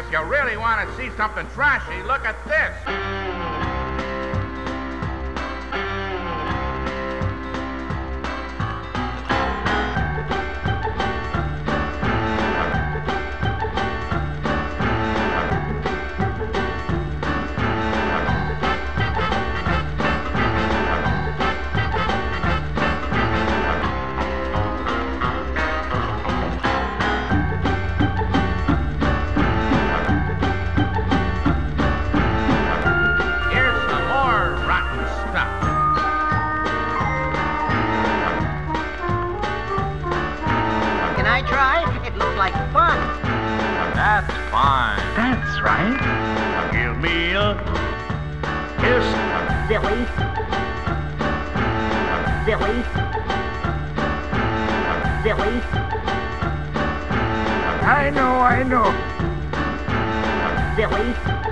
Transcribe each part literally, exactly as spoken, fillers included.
if you really want to see something trashy, look at this. That's fine. That's right. Give me a kiss. Silly. Silly. Silly. I know, I know. Silly.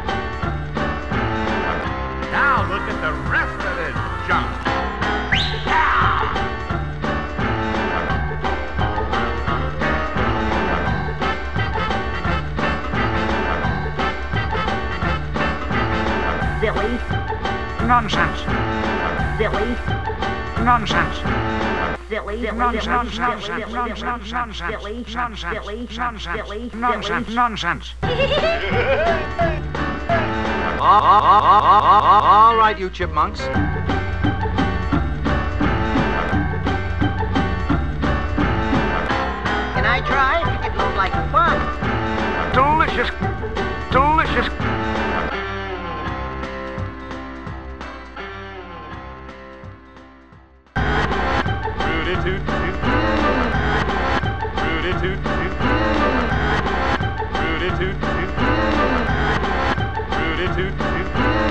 Now look at the rest of this junk. Silly. Nonsense. Silly. Nonsense. Silly. Nonsense. Nonsense. Nonsense. Nonsense. Nonsense. Nonsense. All right, you chipmunks. Can I try? It looks like fun. Delicious. Delicious. Toot toot. Rudy toot toot. Rudy toot toot. Rudy toot toot.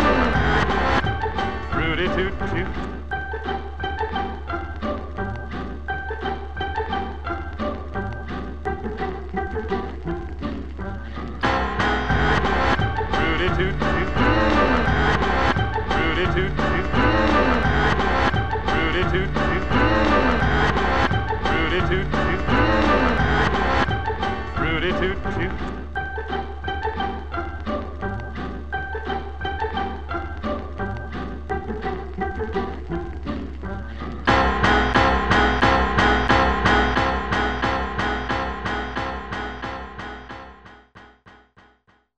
Rudy toot toot. Rudy toot toot. Rudy toot toot. Rudy toot toot. Rudy toot.